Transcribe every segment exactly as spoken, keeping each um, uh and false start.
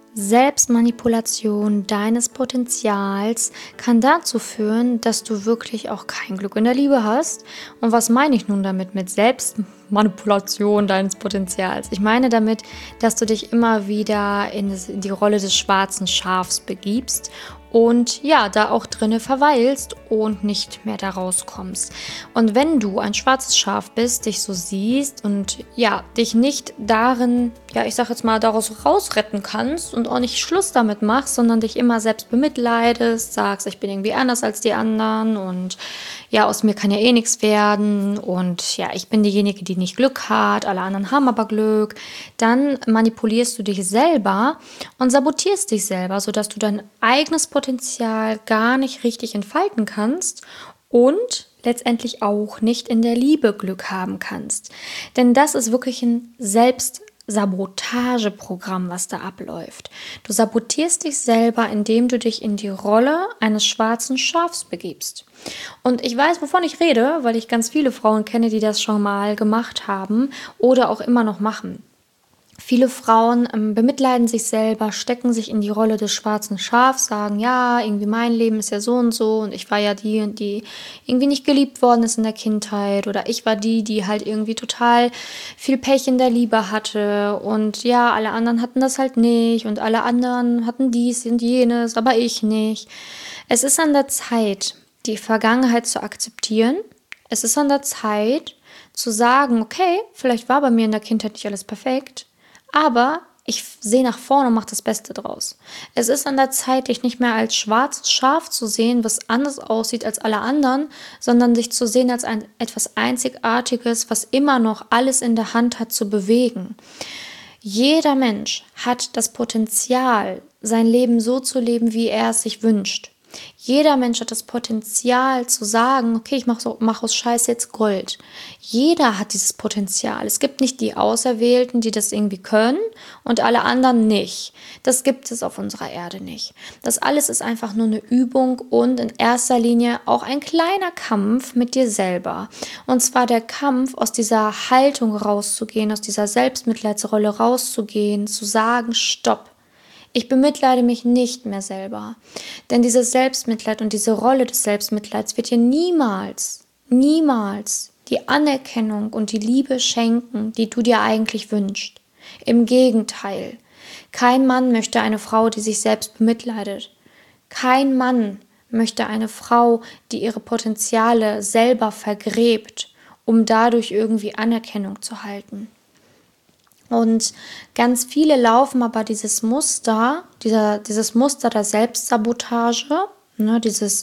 Selbstmanipulation deines Potenzials kann dazu führen, dass du wirklich auch kein Glück in der Liebe hast. Und was meine ich nun damit mit Selbstmanipulation deines Potenzials? Ich meine damit, dass du dich immer wieder in die Rolle des schwarzen Schafs begibst und ja, da auch drinne verweilst und nicht mehr da rauskommst. Und wenn du ein schwarzes Schaf bist, dich so siehst und ja, dich nicht darin, ja, ich sag jetzt mal, daraus rausretten kannst und auch nicht Schluss damit machst, sondern dich immer selbst bemitleidest, sagst, ich bin irgendwie anders als die anderen und ja, aus mir kann ja eh nichts werden und ja, ich bin diejenige, die nicht Glück hat, alle anderen haben aber Glück, dann manipulierst du dich selber und sabotierst dich selber, sodass du dein eigenes Potenzial gar nicht richtig entfalten kannst und letztendlich auch nicht in der Liebe Glück haben kannst. Denn das ist wirklich ein Selbstsabotageprogramm, was da abläuft. Du sabotierst dich selber, indem du dich in die Rolle eines schwarzen Schafs begibst. Und ich weiß, wovon ich rede, weil ich ganz viele Frauen kenne, die das schon mal gemacht haben oder auch immer noch machen. Viele Frauen ähm, bemitleiden sich selber, stecken sich in die Rolle des schwarzen Schafs, sagen, ja, irgendwie mein Leben ist ja so und so und ich war ja die und die irgendwie nicht geliebt worden ist in der Kindheit oder ich war die, die halt irgendwie total viel Pech in der Liebe hatte und ja, alle anderen hatten das halt nicht und alle anderen hatten dies und jenes, aber ich nicht. Es ist an der Zeit, die Vergangenheit zu akzeptieren. Es ist an der Zeit zu sagen, okay, vielleicht war bei mir in der Kindheit nicht alles perfekt, aber ich sehe nach vorne und mache das Beste draus. Es ist an der Zeit, dich nicht mehr als schwarzes Schaf zu sehen, was anders aussieht als alle anderen, sondern dich zu sehen als ein etwas Einzigartiges, was immer noch alles in der Hand hat zu bewegen. Jeder Mensch hat das Potenzial, sein Leben so zu leben, wie er es sich wünscht. Jeder Mensch hat das Potenzial zu sagen, okay, ich mache so, mach aus Scheiß jetzt Gold. Jeder hat dieses Potenzial. Es gibt nicht die Auserwählten, die das irgendwie können und alle anderen nicht. Das gibt es auf unserer Erde nicht. Das alles ist einfach nur eine Übung und in erster Linie auch ein kleiner Kampf mit dir selber. Und zwar der Kampf, aus dieser Haltung rauszugehen, aus dieser Selbstmitleidsrolle rauszugehen, zu sagen, stopp. Ich bemitleide mich nicht mehr selber, denn dieses Selbstmitleid und diese Rolle des Selbstmitleids wird dir niemals, niemals die Anerkennung und die Liebe schenken, die du dir eigentlich wünschst. Im Gegenteil, kein Mann möchte eine Frau, die sich selbst bemitleidet. Kein Mann möchte eine Frau, die ihre Potenziale selber vergräbt, um dadurch irgendwie Anerkennung zu halten. Und ganz viele laufen aber dieses Muster, dieser, dieses Muster der Selbstsabotage, ne, dieses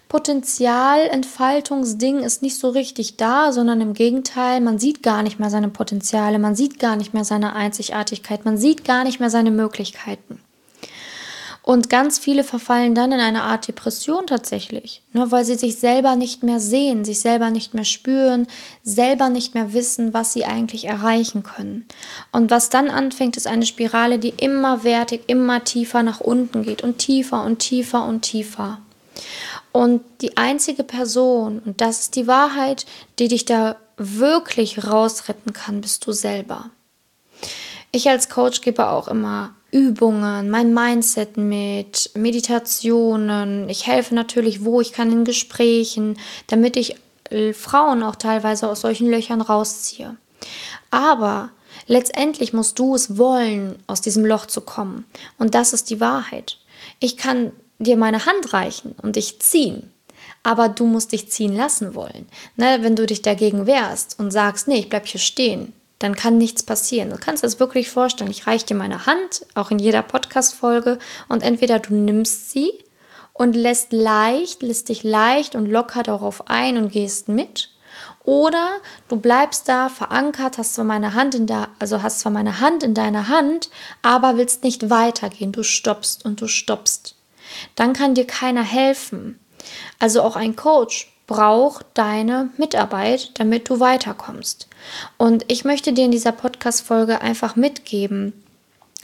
Potenzialentfaltungsding ist nicht so richtig da, sondern im Gegenteil, man sieht gar nicht mehr seine Potenziale, man sieht gar nicht mehr seine Einzigartigkeit, man sieht gar nicht mehr seine Möglichkeiten. Und ganz viele verfallen dann in eine Art Depression tatsächlich, ne, weil sie sich selber nicht mehr sehen, sich selber nicht mehr spüren, selber nicht mehr wissen, was sie eigentlich erreichen können. Und was dann anfängt, ist eine Spirale, die immerwärtig, immer tiefer nach unten geht und tiefer und tiefer und tiefer. Und die einzige Person, und das ist die Wahrheit, die dich da wirklich rausretten kann, bist du selber. Ich als Coach gebe auch immer Übungen, mein Mindset mit, Meditationen. Ich helfe natürlich, wo ich kann, in Gesprächen, damit ich Frauen auch teilweise aus solchen Löchern rausziehe. Aber letztendlich musst du es wollen, aus diesem Loch zu kommen. Und das ist die Wahrheit. Ich kann dir meine Hand reichen und dich ziehen. Aber du musst dich ziehen lassen wollen. Ne, wenn du dich dagegen wehrst und sagst, nee, ich bleib hier stehen, dann kann nichts passieren. Du kannst das wirklich vorstellen. Ich reiche dir meine Hand, auch in jeder Podcast-Folge, und entweder du nimmst sie und lässt leicht, lässt dich leicht und locker darauf ein und gehst mit, oder du bleibst da verankert, hast zwar meine Hand in der, also hast zwar meine Hand in deiner Hand, aber willst nicht weitergehen. Du stoppst und du stoppst. Dann kann dir keiner helfen. Also auch ein Coach braucht deine Mitarbeit, damit du weiterkommst. Und ich möchte dir in dieser Podcast-Folge einfach mitgeben,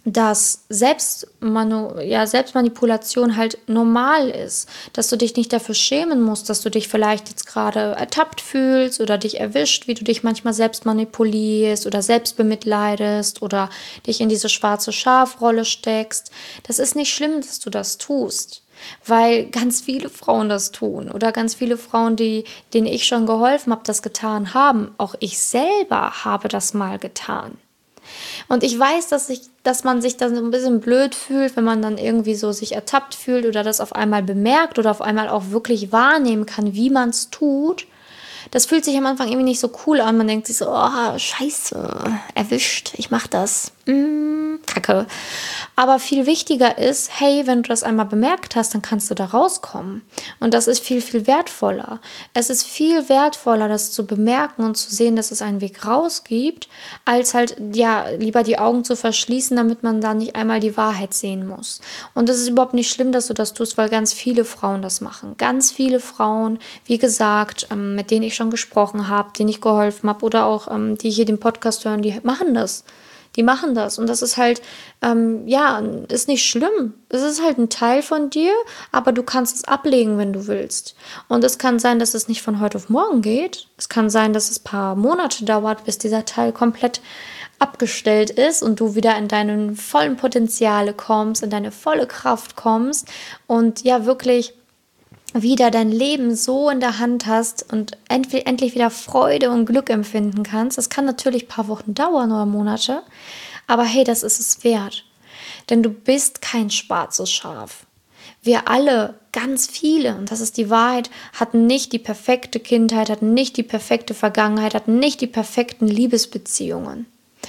dass Selbstmanu ja, Selbstmanipulation halt normal ist, dass du dich nicht dafür schämen musst, dass du dich vielleicht jetzt gerade ertappt fühlst oder dich erwischt, wie du dich manchmal selbst manipulierst oder selbst bemitleidest oder dich in diese schwarze Schafrolle steckst. Das ist nicht schlimm, dass du das tust, weil ganz viele Frauen das tun oder ganz viele Frauen, die, denen ich schon geholfen habe, das getan haben. Auch ich selber habe das mal getan. Und ich weiß, dass ich, dass man sich dann so ein bisschen blöd fühlt, wenn man dann irgendwie so sich ertappt fühlt oder das auf einmal bemerkt oder auf einmal auch wirklich wahrnehmen kann, wie man es tut. Das fühlt sich am Anfang irgendwie nicht so cool an. Man denkt sich so, oh, scheiße, erwischt, ich mach das. Mm, Kacke. Aber viel wichtiger ist, hey, wenn du das einmal bemerkt hast, dann kannst du da rauskommen. Und das ist viel, viel wertvoller. Es ist viel wertvoller, das zu bemerken und zu sehen, dass es einen Weg raus gibt, als halt, ja, lieber die Augen zu verschließen, damit man da nicht einmal die Wahrheit sehen muss. Und es ist überhaupt nicht schlimm, dass du das tust, weil ganz viele Frauen das machen. Ganz viele Frauen, wie gesagt, ähm, mit denen ich schon gesprochen habe, denen ich geholfen habe oder auch ähm, die hier den Podcast hören, die machen das. Die machen das und das ist halt, ähm, ja, ist nicht schlimm. Es ist halt ein Teil von dir, aber du kannst es ablegen, wenn du willst. Und es kann sein, dass es nicht von heute auf morgen geht. Es kann sein, dass es ein paar Monate dauert, bis dieser Teil komplett abgestellt ist und du wieder in deinen vollen Potenziale kommst, in deine volle Kraft kommst und ja wirklich wieder dein Leben so in der Hand hast und endlich wieder Freude und Glück empfinden kannst. Das kann natürlich ein paar Wochen dauern oder Monate, aber hey, das ist es wert. Denn du bist kein schwarzes Schaf. Wir alle, ganz viele, und das ist die Wahrheit, hatten nicht die perfekte Kindheit, hatten nicht die perfekte Vergangenheit, hatten nicht die perfekten Liebesbeziehungen.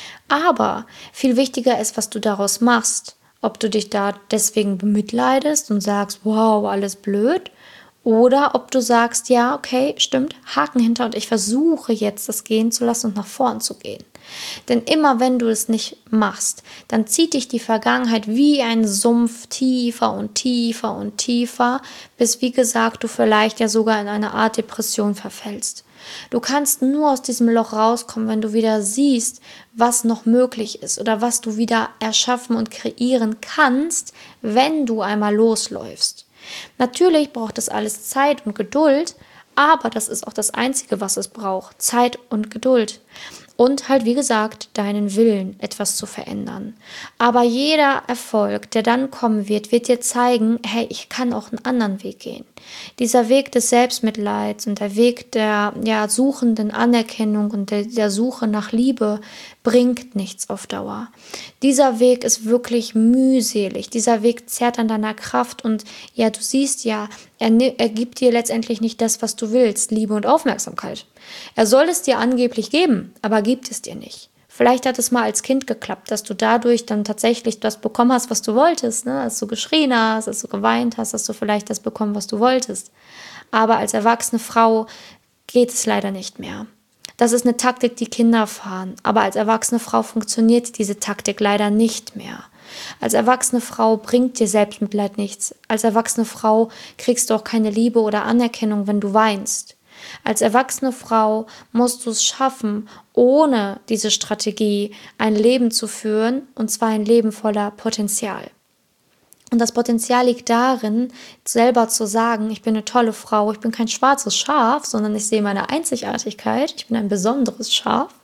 Aber viel wichtiger ist, was du daraus machst. Ob du dich da deswegen bemitleidest und sagst, wow, alles blöd, oder ob du sagst, ja, okay, stimmt, Haken hinter und ich versuche jetzt, das gehen zu lassen und nach vorn zu gehen. Denn immer wenn du es nicht machst, dann zieht dich die Vergangenheit wie ein Sumpf tiefer und tiefer und tiefer, bis, wie gesagt, du vielleicht ja sogar in eine Art Depression verfällst. Du kannst nur aus diesem Loch rauskommen, wenn du wieder siehst, was noch möglich ist oder was du wieder erschaffen und kreieren kannst, wenn du einmal losläufst. Natürlich braucht das alles Zeit und Geduld, aber das ist auch das Einzige, was es braucht. Zeit und Geduld. Und halt, wie gesagt, deinen Willen, etwas zu verändern. Aber jeder Erfolg, der dann kommen wird, wird dir zeigen, hey, ich kann auch einen anderen Weg gehen. Dieser Weg des Selbstmitleids und der Weg der ja, suchenden Anerkennung und der, der Suche nach Liebe bringt nichts auf Dauer. Dieser Weg ist wirklich mühselig. Dieser Weg zerrt an deiner Kraft und ja, du siehst ja, er, er gibt dir letztendlich nicht das, was du willst, Liebe und Aufmerksamkeit. Er soll es dir angeblich geben, aber gibt es dir nicht. Vielleicht hat es mal als Kind geklappt, dass du dadurch dann tatsächlich das bekommen hast, was du wolltest, ne? Dass du geschrien hast, dass du geweint hast, dass du vielleicht das bekommen, was du wolltest. Aber als erwachsene Frau geht es leider nicht mehr. Das ist eine Taktik, die Kinder fahren, aber als erwachsene Frau funktioniert diese Taktik leider nicht mehr. Als erwachsene Frau bringt dir Selbstmitleid nichts. Als erwachsene Frau kriegst du auch keine Liebe oder Anerkennung, wenn du weinst. Als erwachsene Frau musst du es schaffen, ohne diese Strategie ein Leben zu führen, und zwar ein Leben voller Potenzial. Und das Potenzial liegt darin, selber zu sagen, ich bin eine tolle Frau, ich bin kein schwarzes Schaf, sondern ich sehe meine Einzigartigkeit, ich bin ein besonderes Schaf.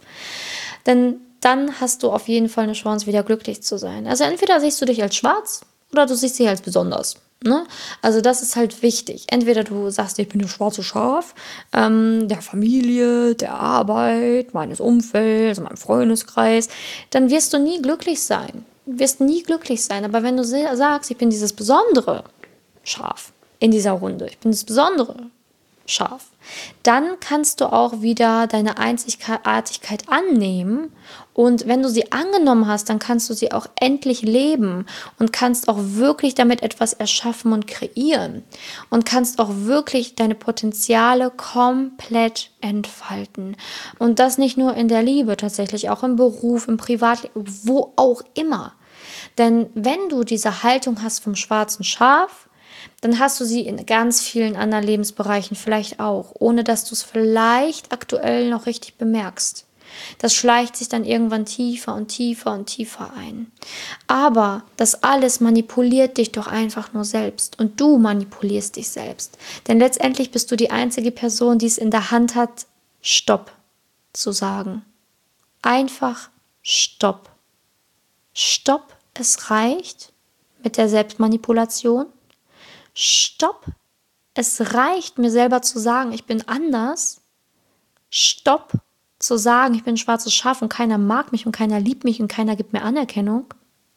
Denn dann hast du auf jeden Fall eine Chance, wieder glücklich zu sein. Also entweder siehst du dich als schwarz oder du siehst dich als besonders. Ne? Also das ist halt wichtig. Entweder du sagst, ich bin das schwarze Schaf ähm, der Familie, der Arbeit, meines Umfelds, meinem Freundeskreis, dann wirst du nie glücklich sein. Du wirst nie glücklich sein. Aber wenn du sagst, ich bin dieses besondere Schaf in dieser Runde, ich bin das besondere Schaf, dann kannst du auch wieder deine Einzigartigkeit annehmen und wenn du sie angenommen hast, dann kannst du sie auch endlich leben und kannst auch wirklich damit etwas erschaffen und kreieren und kannst auch wirklich deine Potenziale komplett entfalten und das nicht nur in der Liebe, tatsächlich auch im Beruf, im Privatleben, wo auch immer. Denn wenn du diese Haltung hast vom schwarzen Schaf, dann hast du sie in ganz vielen anderen Lebensbereichen vielleicht auch, ohne dass du es vielleicht aktuell noch richtig bemerkst. Das schleicht sich dann irgendwann tiefer und tiefer und tiefer ein. Aber das alles manipuliert dich doch einfach nur selbst und du manipulierst dich selbst. Denn letztendlich bist du die einzige Person, die es in der Hand hat, Stopp zu sagen. Einfach Stopp. Stopp, es reicht mit der Selbstmanipulation. Stopp, es reicht mir selber zu sagen, ich bin anders. Stopp, zu sagen, ich bin ein schwarzes Schaf und keiner mag mich und keiner liebt mich und keiner gibt mir Anerkennung.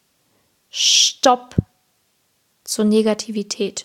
Stopp zur Negativität.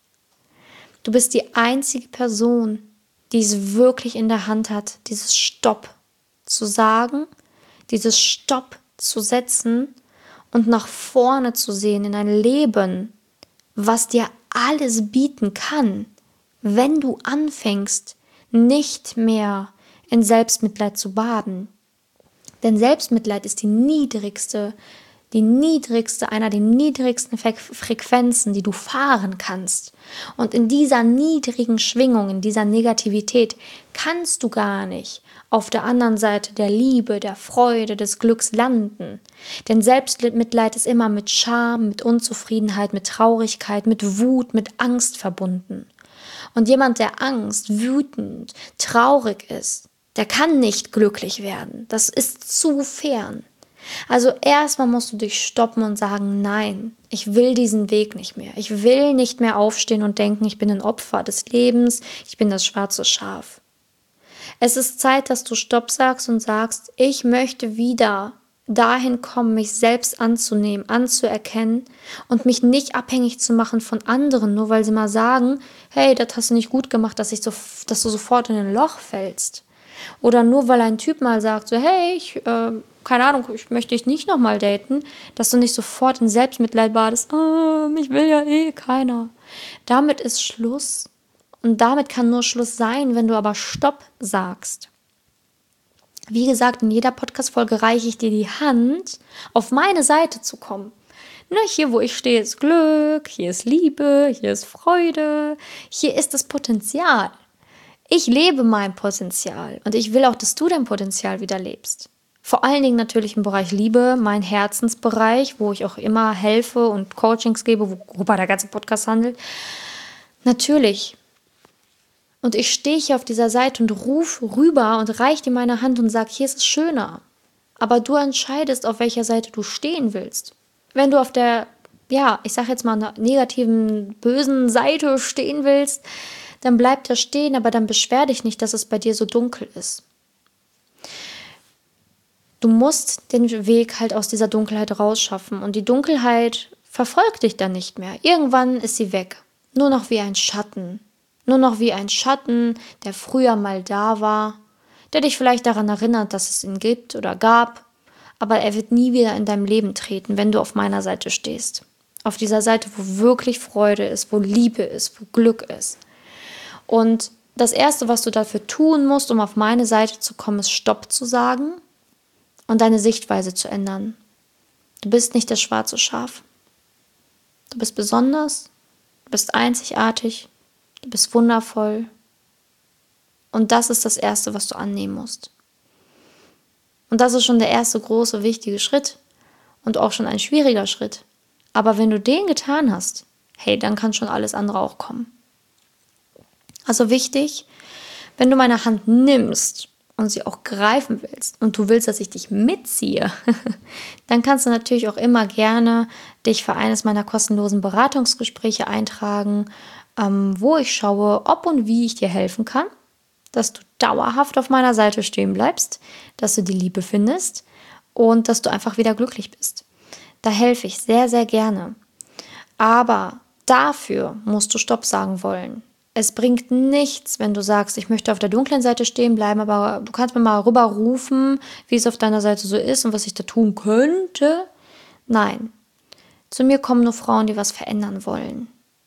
Du bist die einzige Person, die es wirklich in der Hand hat, dieses Stopp zu sagen, dieses Stopp zu setzen und nach vorne zu sehen in ein Leben, was dir alles bieten kann, wenn du anfängst, nicht mehr in Selbstmitleid zu baden. Denn Selbstmitleid ist die niedrigste, die niedrigste, einer der niedrigsten Frequenzen, die du fahren kannst. Und in dieser niedrigen Schwingung, in dieser Negativität kannst du gar nicht auf der anderen Seite der Liebe, der Freude, des Glücks landen. Denn Selbstmitleid ist immer mit Scham, mit Unzufriedenheit, mit Traurigkeit, mit Wut, mit Angst verbunden. Und jemand, der Angst, wütend, traurig ist, der kann nicht glücklich werden. Das ist zu fern. Also erstmal musst du dich stoppen und sagen, nein, ich will diesen Weg nicht mehr. Ich will nicht mehr aufstehen und denken, ich bin ein Opfer des Lebens, ich bin das schwarze Schaf. Es ist Zeit, dass du Stopp sagst und sagst, ich möchte wieder dahin kommen, mich selbst anzunehmen, anzuerkennen und mich nicht abhängig zu machen von anderen, nur weil sie mal sagen, hey, das hast du nicht gut gemacht, dass, ich so, dass du sofort in ein Loch fällst. Oder nur weil ein Typ mal sagt, so hey, ich, äh, keine Ahnung, ich möchte dich nicht nochmal daten, dass du nicht sofort in Selbstmitleid badest, oh, mich will ja eh keiner. Damit ist Schluss. Und damit kann nur Schluss sein, wenn du aber Stopp sagst. Wie gesagt, in jeder Podcast-Folge reiche ich dir die Hand, auf meine Seite zu kommen. Ne, hier, wo ich stehe, ist Glück, hier ist Liebe, hier ist Freude, hier ist das Potenzial. Ich lebe mein Potenzial und ich will auch, dass du dein Potenzial wieder lebst. Vor allen Dingen natürlich im Bereich Liebe, mein Herzensbereich, wo ich auch immer helfe und Coachings gebe, worüber der ganze Podcast handelt. Natürlich. Und ich stehe hier auf dieser Seite und rufe rüber und reiche dir meine Hand und sage, hier ist es schöner. Aber du entscheidest, auf welcher Seite du stehen willst. Wenn du auf der, ja, ich sage jetzt mal, einer negativen, bösen Seite stehen willst, dann bleib da stehen, aber dann beschwer dich nicht, dass es bei dir so dunkel ist. Du musst den Weg halt aus dieser Dunkelheit rausschaffen und die Dunkelheit verfolgt dich dann nicht mehr. Irgendwann ist sie weg. Nur noch wie ein Schatten. Nur noch wie ein Schatten, der früher mal da war, der dich vielleicht daran erinnert, dass es ihn gibt oder gab, aber er wird nie wieder in deinem Leben treten, wenn du auf meiner Seite stehst. Auf dieser Seite, wo wirklich Freude ist, wo Liebe ist, wo Glück ist. Und das Erste, was du dafür tun musst, um auf meine Seite zu kommen, ist Stopp zu sagen und deine Sichtweise zu ändern. Du bist nicht das schwarze Schaf. Du bist besonders, du bist einzigartig, du bist wundervoll. Und das ist das Erste, was du annehmen musst. Und das ist schon der erste große, wichtige Schritt und auch schon ein schwieriger Schritt. Aber wenn du den getan hast, hey, dann kann schon alles andere auch kommen. Also wichtig, wenn du meine Hand nimmst und sie auch greifen willst und du willst, dass ich dich mitziehe, dann kannst du natürlich auch immer gerne dich für eines meiner kostenlosen Beratungsgespräche eintragen, ähm, wo ich schaue, ob und wie ich dir helfen kann, dass du dauerhaft auf meiner Seite stehen bleibst, dass du die Liebe findest und dass du einfach wieder glücklich bist. Da helfe ich sehr, sehr gerne. Aber dafür musst du Stopp sagen wollen. Es bringt nichts, wenn du sagst, ich möchte auf der dunklen Seite stehen bleiben, aber du kannst mir mal rüberrufen, wie es auf deiner Seite so ist und was ich da tun könnte. Nein, zu mir kommen nur Frauen, die was verändern wollen.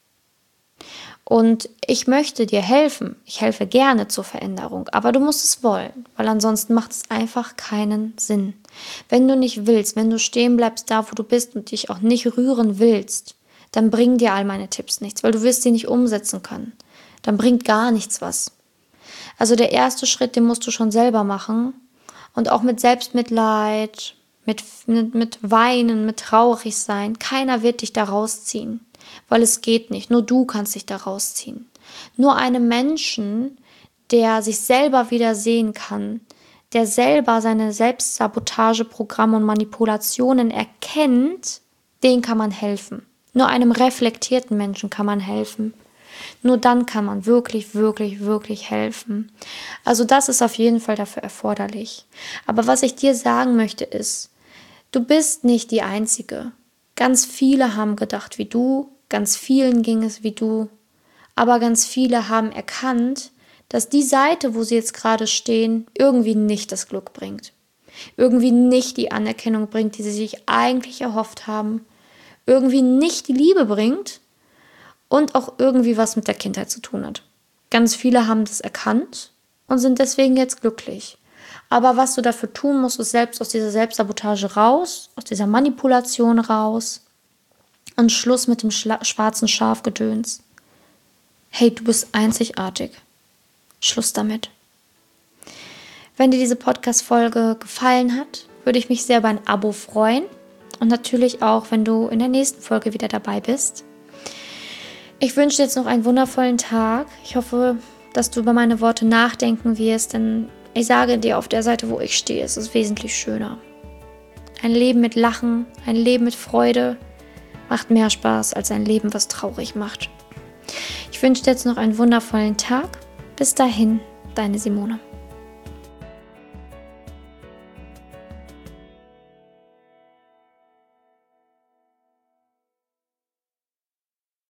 Und ich möchte dir helfen. Ich helfe gerne zur Veränderung, aber du musst es wollen, weil ansonsten macht es einfach keinen Sinn. Wenn du nicht willst, wenn du stehen bleibst da, wo du bist und dich auch nicht rühren willst, dann bringen dir all meine Tipps nichts, weil du wirst sie nicht umsetzen können. Dann bringt gar nichts was. Also der erste Schritt, den musst du schon selber machen Und auch mit Selbstmitleid, mit, mit, mit Weinen, mit traurig sein. Keiner wird dich da rausziehen, weil es geht nicht. Nur du kannst dich da rausziehen. Nur einem Menschen, der sich selber wieder sehen kann, der selber seine Selbstsabotageprogramme und Manipulationen erkennt, den kann man helfen. Nur einem reflektierten Menschen kann man helfen. Nur dann kann man wirklich, wirklich, wirklich helfen. Also das ist auf jeden Fall dafür erforderlich. Aber was ich dir sagen möchte ist, du bist nicht die Einzige. Ganz viele haben gedacht wie du, ganz vielen ging es wie du, aber ganz viele haben erkannt, dass die Seite, wo sie jetzt gerade stehen, irgendwie nicht das Glück bringt. Irgendwie nicht die Anerkennung bringt, die sie sich eigentlich erhofft haben. Irgendwie nicht die Liebe bringt und auch irgendwie was mit der Kindheit zu tun hat. Ganz viele haben das erkannt und sind deswegen jetzt glücklich. Aber was du dafür tun musst, ist selbst aus dieser Selbstsabotage raus, aus dieser Manipulation raus und Schluss mit dem Schla- schwarzen Schafgedöns. Hey, du bist einzigartig. Schluss damit. Wenn dir diese Podcast-Folge gefallen hat, würde ich mich sehr über ein Abo freuen und natürlich auch, wenn du in der nächsten Folge wieder dabei bist. Ich wünsche dir jetzt noch einen wundervollen Tag. Ich hoffe, dass du über meine Worte nachdenken wirst, denn ich sage dir, auf der Seite, wo ich stehe, ist es wesentlich schöner. Ein Leben mit Lachen, ein Leben mit Freude macht mehr Spaß als ein Leben, was traurig macht. Ich wünsche dir jetzt noch einen wundervollen Tag. Bis dahin, deine Simone.